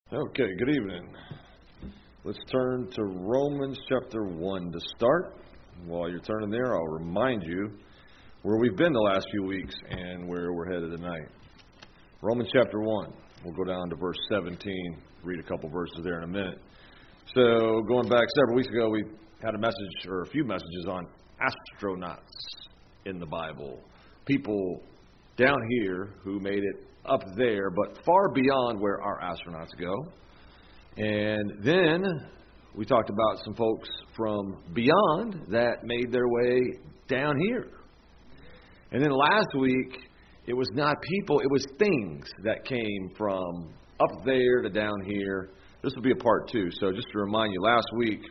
Okay, good evening. Let's turn to Romans chapter 1 to start. While you're turning there, I'll remind you where we've been the last few weeks and where we're headed tonight. Romans chapter 1. We'll go down to verse 17, read a couple verses there in a minute. So, going back several weeks ago, we had a message, or a few messages on astronauts in the Bible. People down here who made it up there, but far beyond where our astronauts go. And then we talked about some folks from beyond that made their way down here. And then last week, it was not people, it was things that came from up there to down here. This will be a part 2. So just to remind you, last week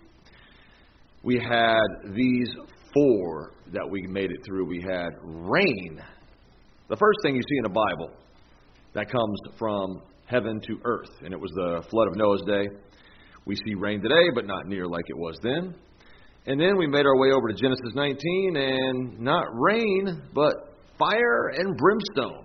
we had these 4 that we made it through. We had rain. The first thing you see in the Bible that comes from heaven to earth. And it was the flood of Noah's day. We see rain today, but not near like it was then. And then we made our way over to Genesis 19, and not rain, but fire and brimstone.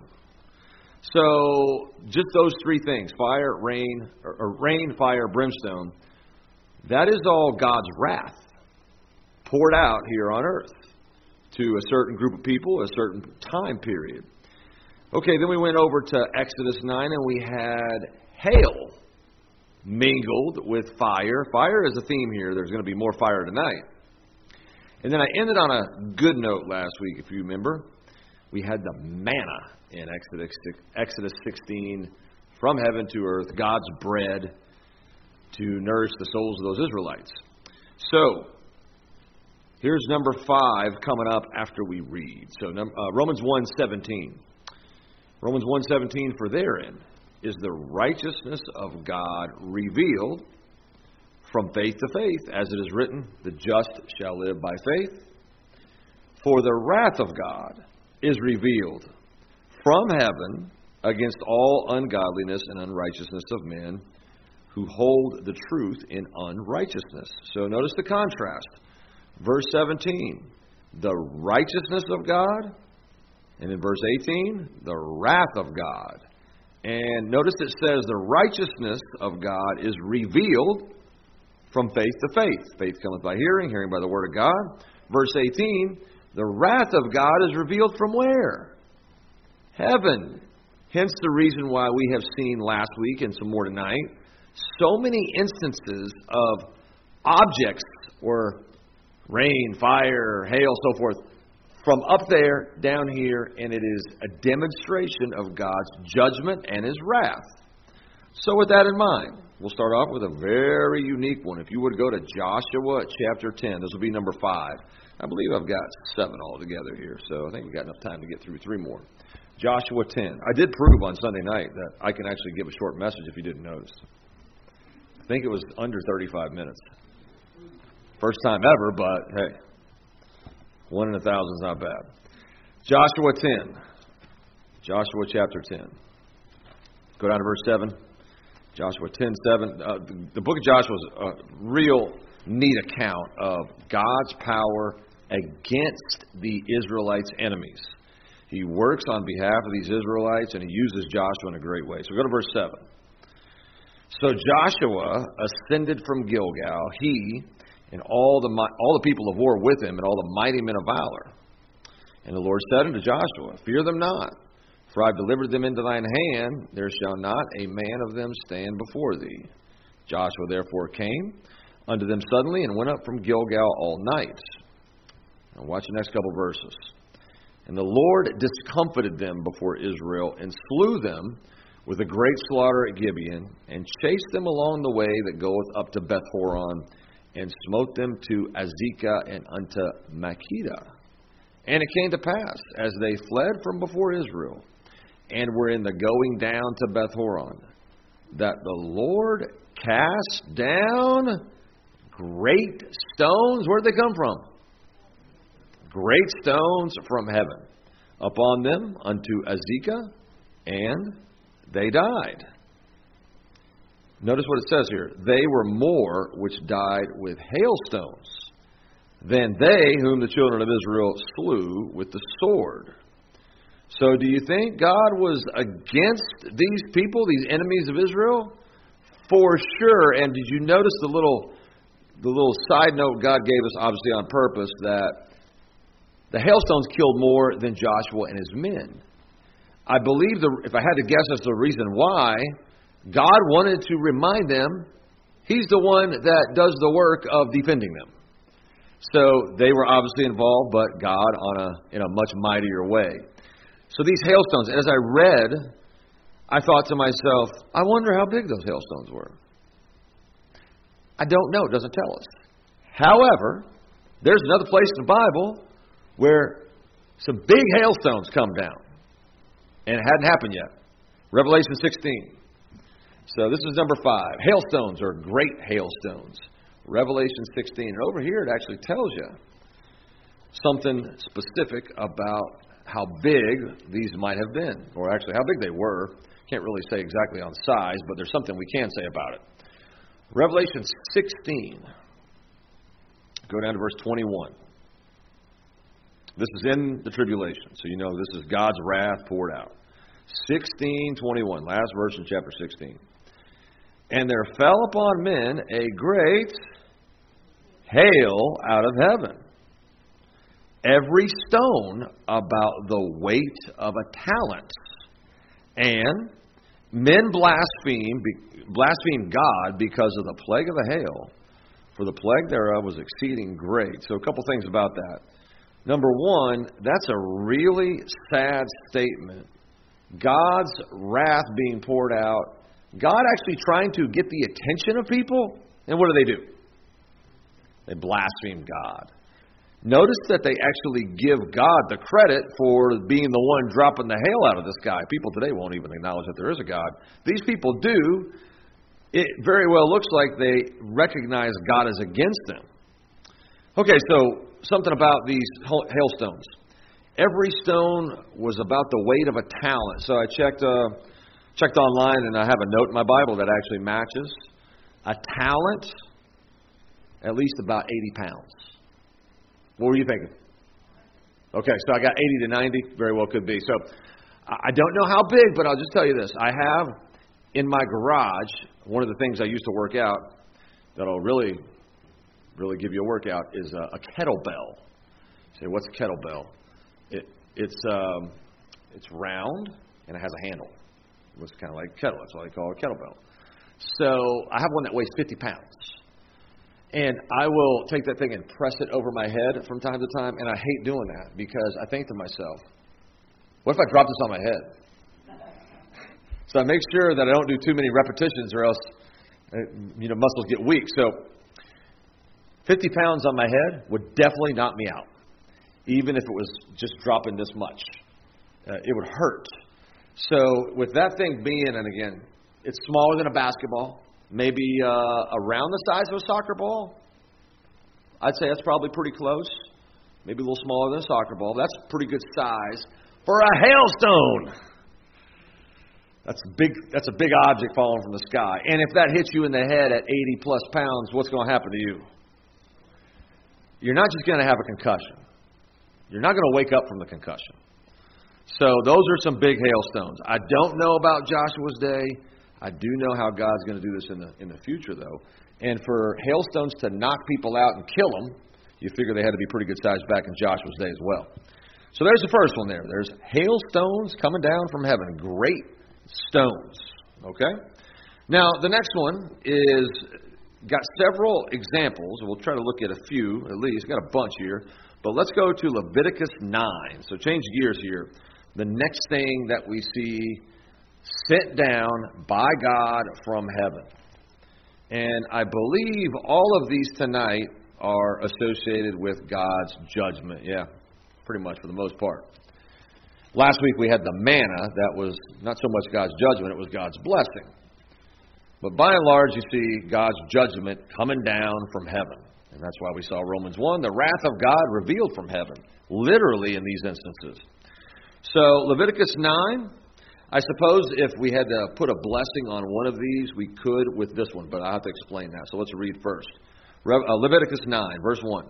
So just those 3 things, fire, rain, or rain, fire, brimstone, that is all God's wrath poured out here on earth to a certain group of people, a certain time period. Okay, then we went over to Exodus 9, and we had hail mingled with fire. Fire is a theme here. There's going to be more fire tonight. And then I ended on a good note last week, if you remember. We had the manna in Exodus 16, from heaven to earth, God's bread to nourish the souls of those Israelites. So, here's number 5 coming up after we read. So, Romans 1:17. Romans 1:17, for therein is the righteousness of God revealed from faith to faith, as it is written, the just shall live by faith. For the wrath of God is revealed from heaven against all ungodliness and unrighteousness of men who hold the truth in unrighteousness. So notice the contrast. Verse 17, the righteousness of God. And in verse 18, the wrath of God. And notice it says the righteousness of God is revealed from faith to faith. Faith cometh by hearing, hearing by the word of God. Verse 18, the wrath of God is revealed from where? Heaven. Hence the reason why we have seen last week and some more tonight, so many instances of objects or rain, fire, hail, so forth, from up there, down here, and it is a demonstration of God's judgment and His wrath. So with that in mind, we'll start off with a very unique one. If you would go to Joshua chapter 10, this will be number 5. I believe I've got 7 altogether here, so I think we've got enough time to get through 3 more. Joshua 10. I did prove on Sunday night that I can actually give a short message if you didn't notice. I think it was under 35 minutes. First time ever, but hey. 1 in 1,000 is not bad. Joshua 10. Joshua chapter 10. Go down to verse 7. Joshua 10:7. The book of Joshua is a real neat account of God's power against the Israelites' enemies. He works on behalf of these Israelites, and He uses Joshua in a great way. So go to verse 7. So Joshua ascended from Gilgal, he and all the people of war with him, and all the mighty men of valor. And the Lord said unto Joshua, fear them not, for I have delivered them into thine hand. There shall not a man of them stand before thee. Joshua therefore came unto them suddenly, and went up from Gilgal all night. Now watch the next couple verses. And the Lord discomfited them before Israel, and slew them with a great slaughter at Gibeon, and chased them along the way that goeth up to Beth-horon, and smote them to Azekah and unto Makkedah. And it came to pass, as they fled from before Israel, and were in the going down to Beth-horon, that the Lord cast down great stones. Where did they come from? Great stones from heaven upon them unto Azekah, and they died. Notice what it says here. They were more which died with hailstones than they whom the children of Israel slew with the sword. So do you think God was against these people, these enemies of Israel? For sure. And did you notice the little side note God gave us, obviously on purpose, that the hailstones killed more than Joshua and his men? I believe, if I had to guess as to the reason why, God wanted to remind them He's the one that does the work of defending them. So they were obviously involved, but God in a much mightier way. So these hailstones, as I read, I thought to myself, I wonder how big those hailstones were. I don't know. It doesn't tell us. However, there's another place in the Bible where some big hailstones come down. And it hadn't happened yet. Revelation 16. So this is number 5. Hailstones or great hailstones. Revelation 16. And over here it actually tells you something specific about how big these might have been. Or actually how big they were. Can't really say exactly on size, but there's something we can say about it. Revelation 16. Go down to verse 21. This is in the tribulation, so you know this is God's wrath poured out. 16:21, last verse in chapter 16. And there fell upon men a great hail out of heaven, every stone about the weight of a talent. And men blasphemed God because of the plague of the hail, for the plague thereof was exceeding great. So a couple things about that. Number one, that's a really sad statement. God's wrath being poured out. God actually trying to get the attention of people. And what do? They blaspheme God. Notice that they actually give God the credit for being the one dropping the hail out of the sky. People today won't even acknowledge that there is a God. These people do. It very well looks like they recognize God is against them. Okay, so something about these hailstones. Every stone was about the weight of a talent. So I checked online, and I have a note in my Bible that actually matches. A talent, at least about 80 pounds. What were you thinking? Okay, so I got 80 to 90. Very well could be. So I don't know how big, but I'll just tell you this. I have in my garage, one of the things I used to work out that'll really give you a workout is a kettlebell. You say, what's a kettlebell? It's round and it has a handle. It looks kind of like a kettle. That's why they call it a kettlebell. So I have one that weighs 50 pounds. And I will take that thing and press it over my head from time to time. And I hate doing that because I think to myself, what if I drop this on my head? So I make sure that I don't do too many repetitions or else muscles get weak. So 50 pounds on my head would definitely knock me out, even if it was just dropping this much. It would hurt. So with that thing being, and again, it's smaller than a basketball, maybe around the size of a soccer ball. I'd say that's probably pretty close. Maybe a little smaller than a soccer ball. That's pretty good size for a hailstone. That's a big object falling from the sky. And if that hits you in the head at 80 plus pounds, what's going to happen to you? You're not just going to have a concussion. You're not going to wake up from the concussion. So those are some big hailstones. I don't know about Joshua's day. I do know how God's going to do this in the future, though. And for hailstones to knock people out and kill them, you figure they had to be pretty good size back in Joshua's day as well. So there's the first one there. There's hailstones coming down from heaven. Great stones. Okay? Now, the next one is got several examples. We'll try to look at a few, at least. Got a bunch here. But let's go to Leviticus 9. So change gears here. The next thing that we see sent down by God from heaven. And I believe all of these tonight are associated with God's judgment. Yeah, pretty much for the most part. Last week we had the manna. That was not so much God's judgment, it was God's blessing. But by and large, you see God's judgment coming down from heaven. And that's why we saw Romans 1, the wrath of God revealed from heaven, literally in these instances. So Leviticus 9, I suppose if we had to put a blessing on one of these, we could with this one, but I'll have to explain that. So let's read first. Leviticus 9, verse 1.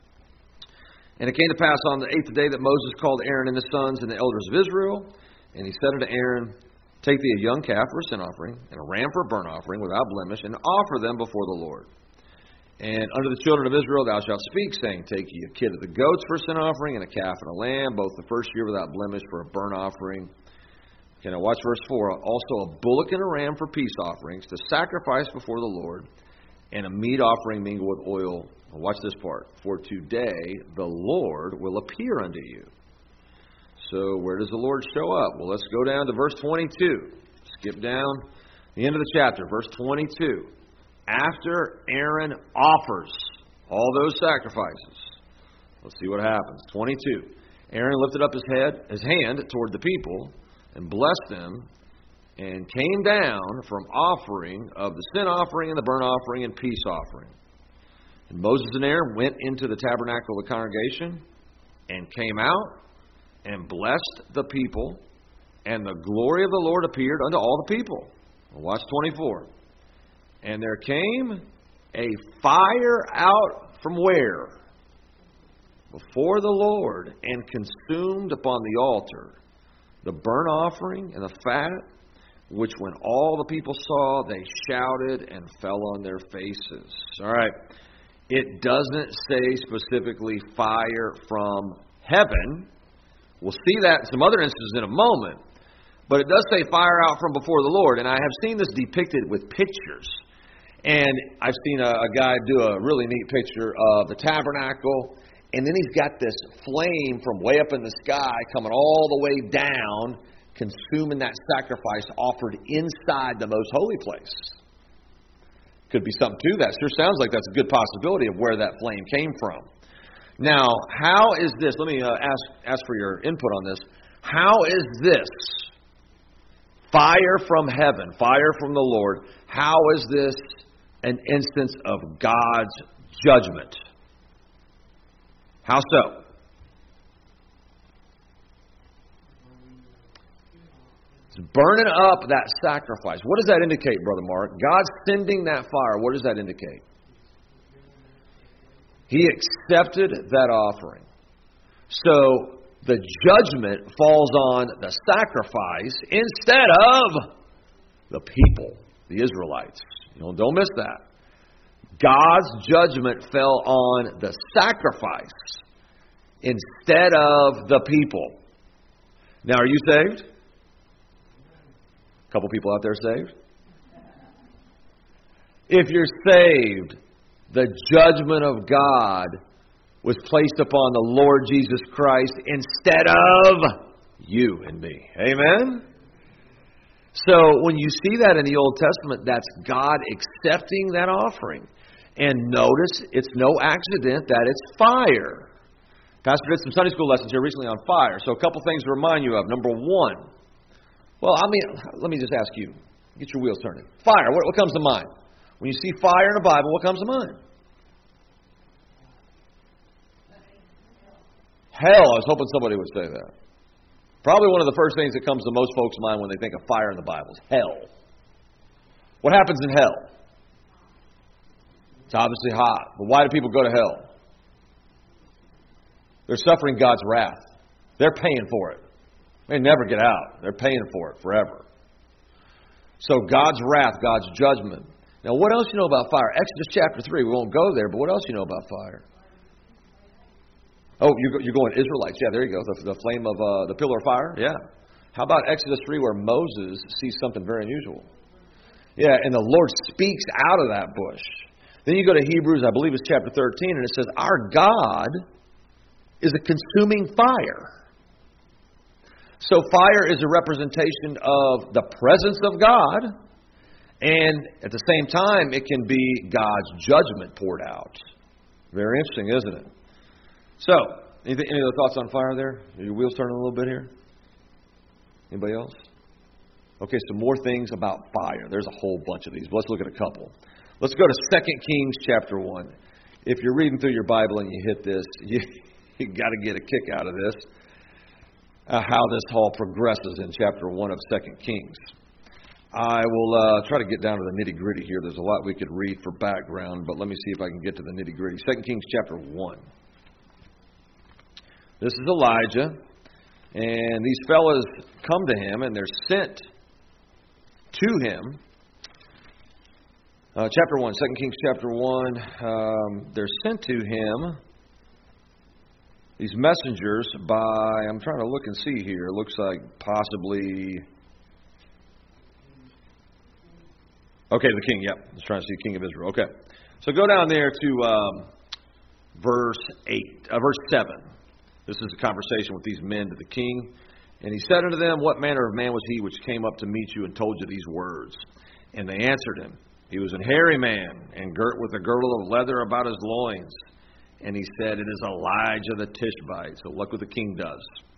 And it came to pass on the 8th day that Moses called Aaron and his sons and the elders of Israel, and he said unto Aaron, Take thee a young calf for a sin offering, and a ram for a burnt offering, without blemish, and offer them before the Lord. And unto the children of Israel thou shalt speak, saying, Take ye a kid of the goats for a sin offering, and a calf and a lamb, both the first year without blemish, for a burnt offering. Okay, now watch verse 4. Also a bullock and a ram for peace offerings, to sacrifice before the Lord, and a meat offering mingled with oil. Now watch this part. For today the Lord will appear unto you. So where does the Lord show up? Well, let's go down to verse 22. Skip down the end of the chapter, verse 22. After Aaron offers all those sacrifices, let's see what happens. 22. Aaron lifted up his hand toward the people and blessed them, and came down from offering of the sin offering and the burnt offering and peace offering. And Moses and Aaron went into the tabernacle of the congregation and came out and blessed the people, and the glory of the Lord appeared unto all the people. Well, watch 24. And there came a fire out from where? Before the Lord, and consumed upon the altar the burnt offering and the fat, which when all the people saw, they shouted and fell on their faces. All right. It doesn't say specifically fire from heaven. We'll see that in some other instances in a moment. But it does say fire out from before the Lord. And I have seen this depicted with pictures. And I've seen a guy do a really neat picture of the tabernacle. And then he's got this flame from way up in the sky coming all the way down, consuming that sacrifice offered inside the most holy place. Could be something to that. Sure sounds like that's a good possibility of where that flame came from. Now, how is this? Let me ask for your input on this. How is this fire from heaven, fire from the Lord, how is this an instance of God's judgment? How so? It's burning up that sacrifice. What does that indicate, Brother Mark? God's sending that fire. What does that indicate? He accepted that offering. So the judgment falls on the sacrifice instead of the people, the Israelites. Don't miss that. God's judgment fell on the sacrifice instead of the people. Now, are you saved? A couple people out there saved? If you're saved, the judgment of God was placed upon the Lord Jesus Christ instead of you and me. Amen? So when you see that in the Old Testament, that's God accepting that offering. And notice, it's no accident that it's fire. Pastor did some Sunday school lessons here recently on fire. So a couple things to remind you of. Number one, let me just ask you. Get your wheels turning. Fire, what comes to mind? When you see fire in the Bible, what comes to mind? Hell. I was hoping somebody would say that. Probably one of the first things that comes to most folks' mind when they think of fire in the Bible is hell. What happens in hell? It's obviously hot. But why do people go to hell? They're suffering God's wrath. They're paying for it. They never get out. They're paying for it forever. So God's wrath, God's judgment. Now, what else you know about fire? Exodus chapter 3. We won't go there, but what else you know about fire? Oh, you're going Israelites. Yeah, there you go. The flame of the pillar of fire. Yeah. How about Exodus 3 where Moses sees something very unusual? Yeah, and the Lord speaks out of that bush. Then you go to Hebrews, I believe it's chapter 13, and it says, our God is a consuming fire. So fire is a representation of the presence of God, and at the same time, it can be God's judgment poured out. Very interesting, isn't it? So, any other thoughts on fire there? Are your wheels turning a little bit here? Anybody else? Okay, some more things about fire. There's a whole bunch of these, but let's look at a couple. Let's go to 2 Kings chapter 1. If you're reading through your Bible and you hit this, you got to get a kick out of this. How this all progresses in chapter 1 of 2 Kings. I will try to get down to the nitty-gritty here. There's a lot we could read for background, but let me see if I can get to the nitty-gritty. 2 Kings chapter 1. This is Elijah, and these fellas come to him, and they're sent to him. Chapter 1, 2 Kings chapter 1, they're sent to him, these messengers, by, I'm trying to look and see here, it looks like possibly, okay, the king, yep, I was trying to see king of Israel, okay. So go down there to verse 7. This is a conversation with these men to the king. And he said unto them, What manner of man was he which came up to meet you and told you these words? And they answered him, He was an hairy man, and girt with a girdle of leather about his loins. And he said, It is Elijah the Tishbite. So look what the king does.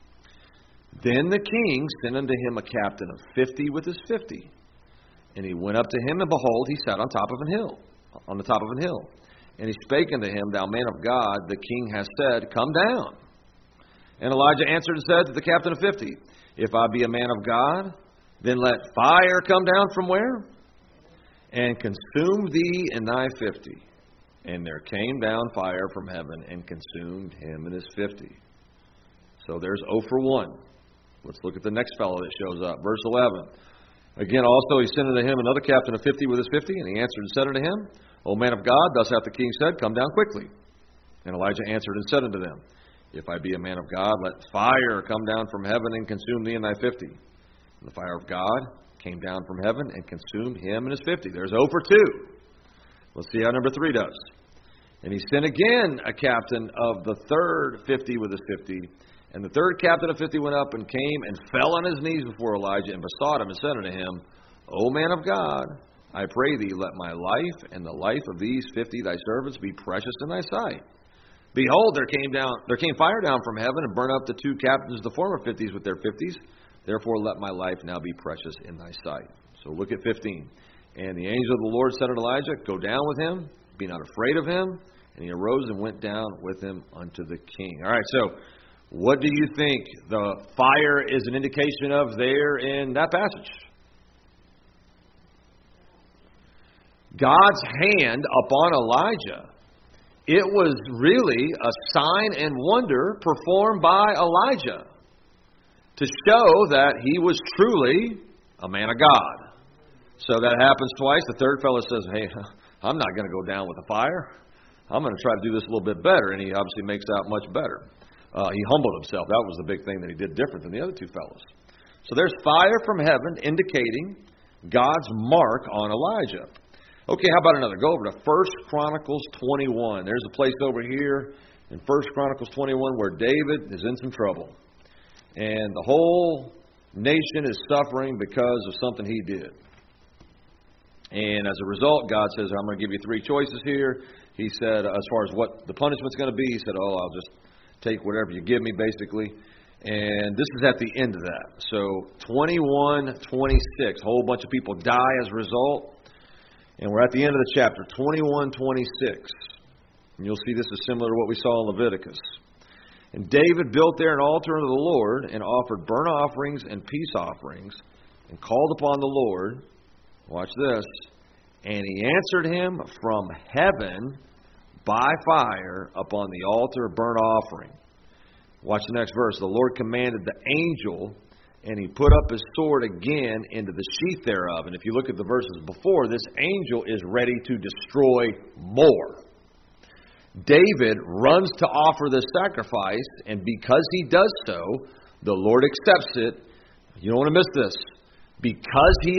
Then the king sent unto him a captain of 50 with his 50. And he went up to him, and behold, he sat on the top of an hill. And he spake unto him, Thou man of God, the king hath said, Come down. And Elijah answered and said to the captain of 50, If I be a man of God, then let fire come down from where? And consume thee and thy 50. And there came down fire from heaven and consumed him and his 50. So there's 0 for 1. Let's look at the next fellow that shows up. Verse 11. Again, also he sent unto him another captain of 50 with his 50. And he answered and said unto him, O man of God, thus hath the king said, Come down quickly. And Elijah answered and said unto them, If I be a man of God, let fire come down from heaven and consume thee and thy 50. And the fire of God came down from heaven and consumed him and his 50. There's 0 for 2. Let's see how number 3 does. And he sent again a captain of the third 50 with his 50. And the third captain of 50 went up and came and fell on his knees before Elijah and besought him and said unto him, O man of God, I pray thee, let my life and the life of these 50 thy servants be precious in thy sight. Behold, there came fire down from heaven and burned up the 2 captains of the former 50s with their 50s. Therefore let my life now be precious in thy sight. So look at 15. And the angel of the Lord said unto Elijah, Go down with him, be not afraid of him. And he arose and went down with him unto the king. All right, so what do you think the fire is an indication of there in that passage? God's hand upon Elijah. It was really a sign and wonder performed by Elijah to show that he was truly a man of God. So that happens twice. The third fellow says, Hey, I'm not going to go down with the fire. I'm going to try to do this a little bit better. And he obviously makes out much better. He humbled himself. That was the big thing that he did different than the other 2 fellows. So there's fire from heaven indicating God's mark on Elijah. Okay, how about another? Go over to 1 Chronicles 21. There's a place over here in 1 Chronicles 21 where David is in some trouble. And the whole nation is suffering because of something he did. And as a result, God says, I'm going to give you 3 choices here. He said, as far as what the punishment's going to be, he said, I'll just take whatever you give me, basically. And this is at the end of that. So 21:26, a whole bunch of people die as a result. And we're at the end of the chapter, 21:26. And you'll see this is similar to what we saw in Leviticus. And David built there an altar unto the Lord, and offered burnt offerings and peace offerings, and called upon the Lord. Watch this. And he answered him from heaven by fire upon the altar of burnt offering. Watch the next verse. The Lord commanded the angel, and he put up his sword again into the sheath thereof. And if you look at the verses before, this angel is ready to destroy more. David runs to offer this sacrifice, and because he does so, the Lord accepts it. You don't want to miss this. Because he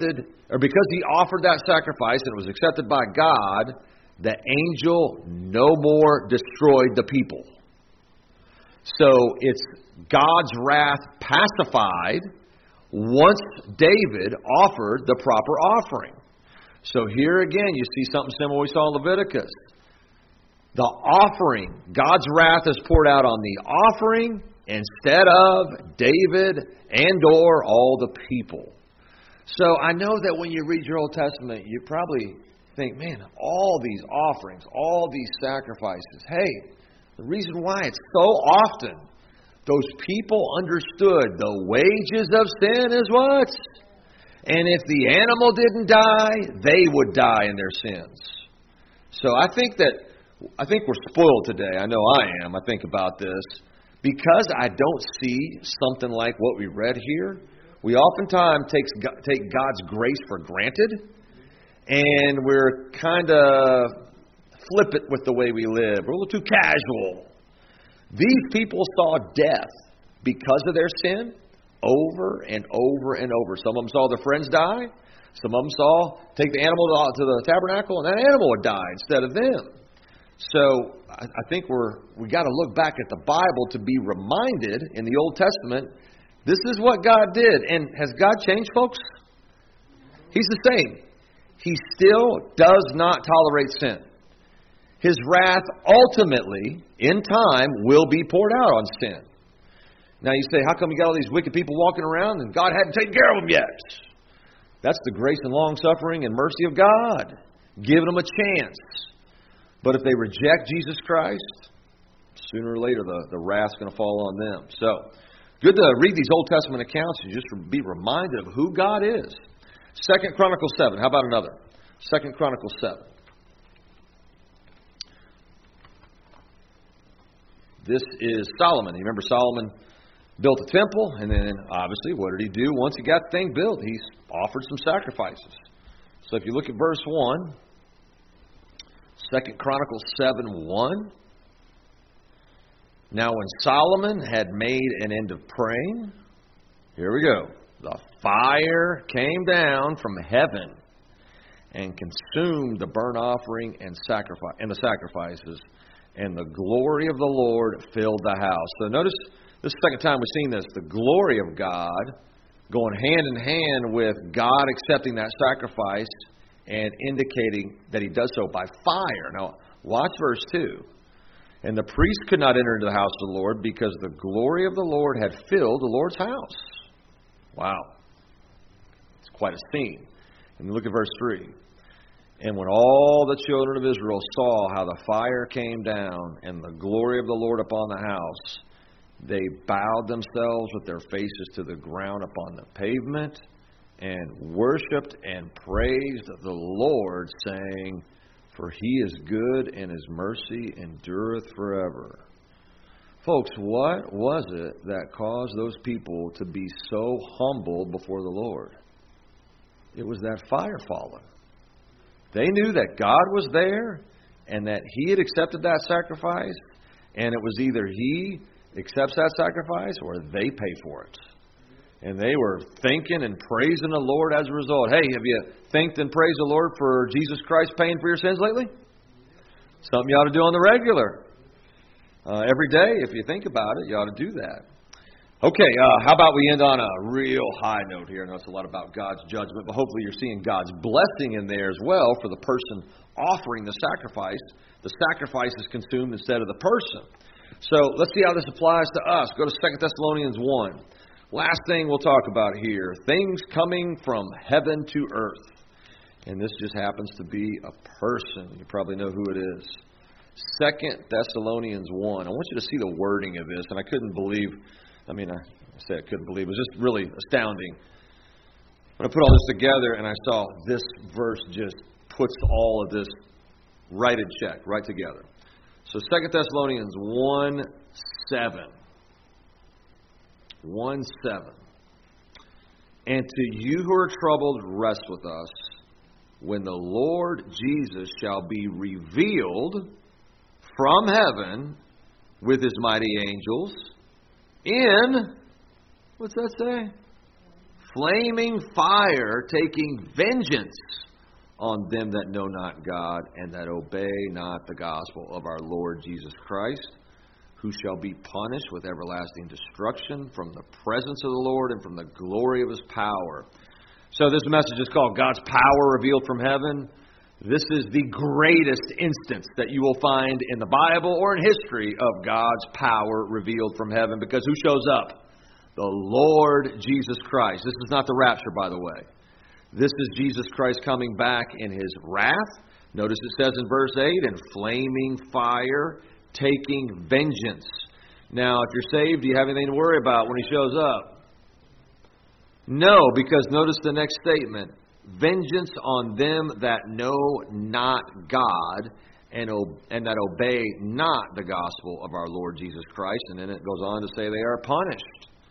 offered that sacrifice and it was accepted by God, the angel no more destroyed the people. So it's God's wrath pacified once David offered the proper offering. So here again, you see something similar we saw in Leviticus. The offering, God's wrath is poured out on the offering instead of David and or all the people. So I know that when you read your Old Testament, you probably think, man, all these offerings, all these sacrifices. Hey, the reason why it's so often those people understood the wages of sin is what? And if the animal didn't die, they would die in their sins. So I think we're spoiled today. I know I am. I think about this. Because I don't see something like what we read here, we oftentimes take God's grace for granted, and we're kind of flippant with the way we live. We're a little too casual. These people saw death because of their sin over and over and over. Some of them saw their friends die. Some of them saw take the animal to the tabernacle, and that animal would die instead of them. So I think we got to look back at the Bible to be reminded in the Old Testament, this is what God did. And has God changed, folks? He's the same. He still does not tolerate sin. His wrath ultimately, in time, will be poured out on sin. Now you say, how come you got all these wicked people walking around and God hadn't taken care of them yet? That's the grace and long-suffering and mercy of God, giving them a chance. But if they reject Jesus Christ, sooner or later the wrath's going to fall on them. So, good to read these Old Testament accounts and just be reminded of who God is. 2 Chronicles 7. How about another? 2 Chronicles 7. This is Solomon. You remember Solomon built a temple, and then obviously what did he do once he got the thing built? He offered some sacrifices. So if you look at verse 1, 2 Chronicles 7:1. Now when Solomon had made an end of praying, here we go. The fire came down from heaven and consumed the burnt offering and the sacrifices, and the glory of the Lord filled the house. So notice, this is the second time we've seen this. The glory of God going hand in hand with God accepting that sacrifice and indicating that He does so by fire. Now, watch verse 2. And the priest could not enter into the house of the Lord because the glory of the Lord had filled the Lord's house. Wow. It's quite a scene. And look at verse 3. And when all the children of Israel saw how the fire came down and the glory of the Lord upon the house, they bowed themselves with their faces to the ground upon the pavement and worshipped and praised the Lord, saying, for He is good and His mercy endureth forever. Folks, what was it that caused those people to be so humble before the Lord? It was that fire falling. They knew that God was there and that He had accepted that sacrifice, and it was either He accepts that sacrifice or they pay for it. And they were thanking and praising the Lord as a result. Hey, have you thanked and praised the Lord for Jesus Christ paying for your sins lately? Something you ought to do on the regular. Every day, if you think about it, you ought to do that. Okay, how about we end on a real high note here? I know it's a lot about God's judgment, but hopefully you're seeing God's blessing in there as well for the person offering the sacrifice. The sacrifice is consumed instead of the person. So let's see how this applies to us. Go to 2 Thessalonians 1. Last thing we'll talk about here, things coming from heaven to earth. And this just happens to be a person. You probably know who it is. 2 Thessalonians 1. I want you to see the wording of this. And I couldn't believe, I couldn't believe. It was just really astounding. When I put all this together and I saw this verse just puts all of this right in check, right together. So 2 Thessalonians 1:7. 1:7. And to you who are troubled, rest with us, when the Lord Jesus shall be revealed from heaven with His mighty angels in, what's that say? Flaming fire, taking vengeance on them that know not God and that obey not the gospel of our Lord Jesus Christ, who shall be punished with everlasting destruction from the presence of the Lord and from the glory of His power. So this message is called God's Power Revealed from Heaven. This is the greatest instance that you will find in the Bible or in history of God's power revealed from heaven. Because who shows up? The Lord Jesus Christ. This is not the rapture, by the way. This is Jesus Christ coming back in His wrath. Notice it says in verse 8, in flaming fire, taking vengeance. Now, if you're saved, do you have anything to worry about when He shows up? No, because notice the next statement. Vengeance on them that know not God and that obey not the gospel of our Lord Jesus Christ. And then it goes on to say they are punished.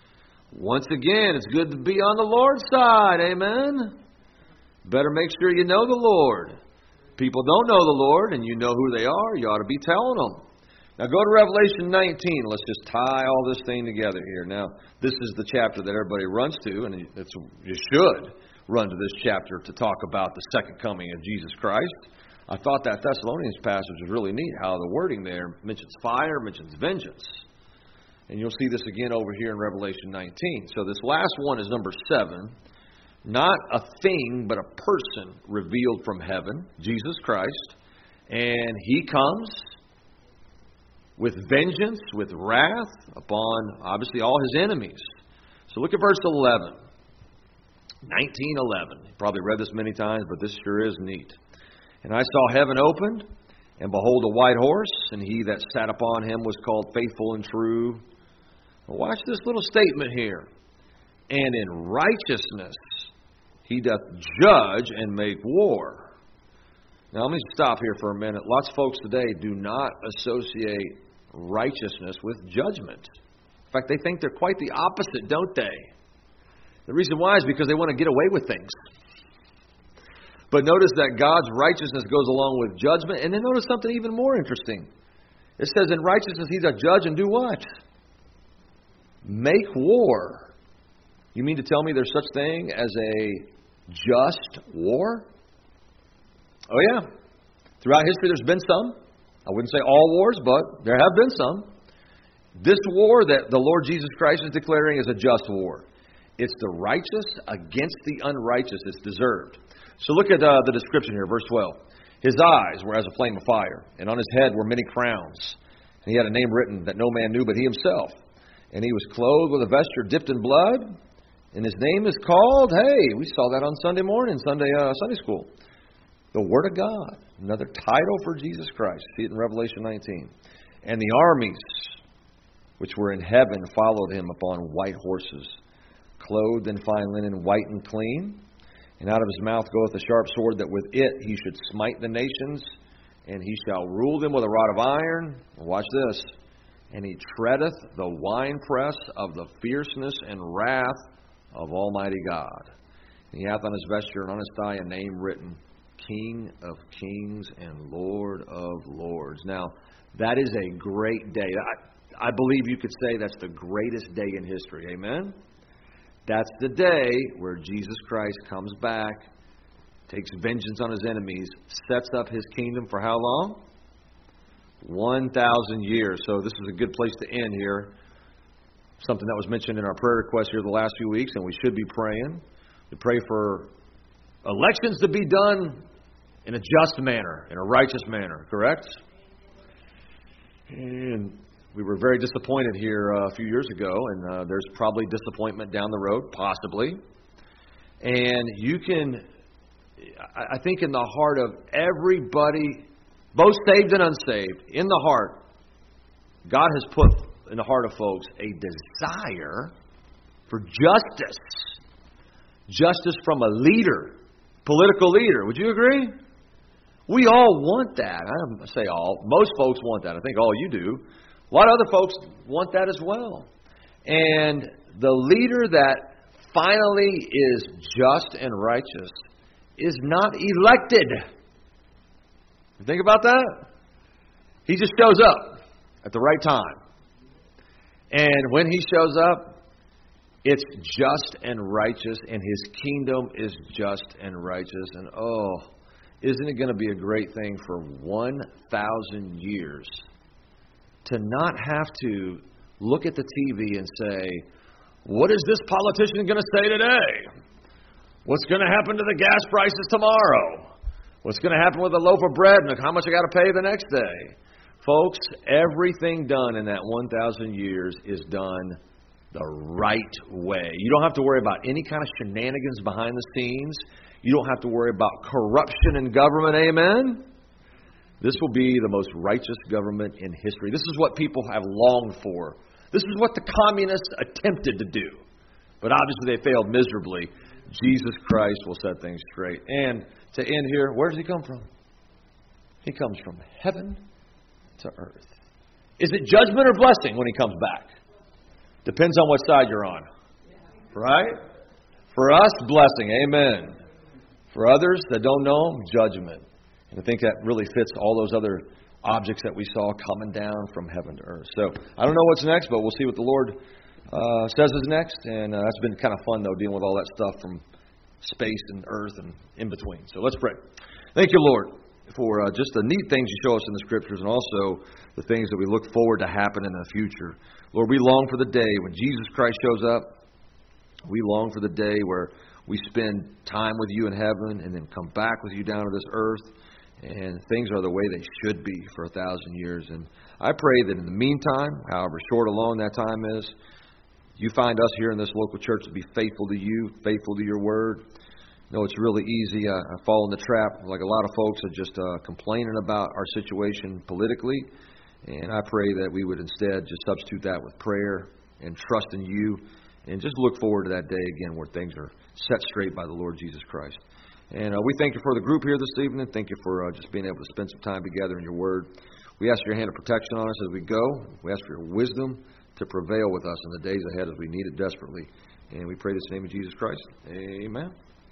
Once again, it's good to be on the Lord's side. Amen. Better make sure you know the Lord. People don't know the Lord, and you know who they are. You ought to be telling them. Now go to Revelation 19. Let's just tie all this thing together here. Now, this is the chapter that everybody runs to, and you should run to this chapter to talk about the second coming of Jesus Christ. I thought that Thessalonians passage was really neat, how the wording there mentions fire, mentions vengeance. And you'll see this again over here in Revelation 19. So this last one is number 7. Not a thing, but a person revealed from heaven, Jesus Christ. And He comes with vengeance, with wrath upon, obviously, all His enemies. So look at verse 11. 19:11. You probably read this many times, but this sure is neat. And I saw heaven opened, and behold, a white horse, and he that sat upon him was called Faithful and True. Watch this little statement here. And in righteousness he doth judge and make war. Now let me stop here for a minute. Lots of folks today do not associate righteousness with judgment. In fact, they think they're quite the opposite, don't they? The reason why is because they want to get away with things. But notice that God's righteousness goes along with judgment. And then notice something even more interesting. It says, in righteousness he doth judge and do what? Make war. You mean to tell me there's such thing as a just war? Oh yeah. Throughout history there's been some. I wouldn't say all wars, but there have been some. This war that the Lord Jesus Christ is declaring is a just war. It's the righteous against the unrighteous. It's deserved. So look at the description here, verse 12. His eyes were as a flame of fire, and on his head were many crowns. And he had a name written that no man knew but he himself. And he was clothed with a vesture dipped in blood, and his name is called, hey, we saw that on Sunday morning, Sunday school, the Word of God. Another title for Jesus Christ. See it in Revelation 19. And the armies which were in heaven followed him upon white horses, clothed in fine linen, white and clean. And out of his mouth goeth a sharp sword, that with it he should smite the nations, and he shall rule them with a rod of iron. Watch this. And he treadeth the winepress of the fierceness and wrath of Almighty God. And he hath on his vesture and on his thigh a name written, King of Kings and Lord of Lords. Now, that is a great day. I believe you could say that's the greatest day in history. Amen? That's the day where Jesus Christ comes back, takes vengeance on his enemies, sets up his kingdom for how long? 1,000 years. So this is a good place to end here. Something that was mentioned in our prayer request here the last few weeks, and we should be praying. We pray for elections to be done in a just manner, in a righteous manner, correct? And we were very disappointed here a few years ago, and there's probably disappointment down the road, possibly. And you can, I think in the heart of everybody, both saved and unsaved, in the heart, God has put in the heart of folks a desire for justice. Justice from a leader, political leader. Would you agree? We all want that. I don't say all. Most folks want that. I think all you do. A lot of other folks want that as well. And the leader that finally is just and righteous is not elected. Think about that? He just shows up at the right time. And when he shows up, it's just and righteous, and his kingdom is just and righteous. And oh, isn't it going to be a great thing for 1,000 years to not have to look at the TV and say, what is this politician going to say today? What's going to happen to the gas prices tomorrow? What's going to happen with a loaf of bread and how much I got to pay the next day? Folks, everything done in that 1,000 years is done the right way. You don't have to worry about any kind of shenanigans behind the scenes. You don't have to worry about corruption in government. Amen? This will be the most righteous government in history. This is what people have longed for. This is what the communists attempted to do. But obviously they failed miserably. Jesus Christ will set things straight. And to end here, where does he come from? He comes from heaven to earth. Is it judgment or blessing when he comes back? Depends on what side you're on. Right? For us, blessing. Amen. For others that don't know Him, judgment. And I think that really fits all those other objects that we saw coming down from heaven to earth. So I don't know what's next, but we'll see what the Lord says is next. And that's been kind of fun, though, dealing with all that stuff from space and earth and in between. So let's pray. Thank you, Lord, for just the neat things you show us in the Scriptures and also the things that we look forward to happen in the future. Lord, we long for the day when Jesus Christ shows up. We long for the day where we spend time with you in heaven and then come back with you down to this earth. And things are the way they should be for 1,000 years. And I pray that in the meantime, however short or long that time is, you find us here in this local church to be faithful to you, faithful to your word. You know, it's really easy. I fall in the trap, like a lot of folks, of just complaining about our situation politically. And I pray that we would instead just substitute that with prayer and trust in you and just look forward to that day again where things are set straight by the Lord Jesus Christ. And we thank you for the group here this evening. Thank you for just being able to spend some time together in your word. We ask for your hand of protection on us as we go. We ask for your wisdom to prevail with us in the days ahead as we need it desperately. And we pray this in the name of Jesus Christ. Amen.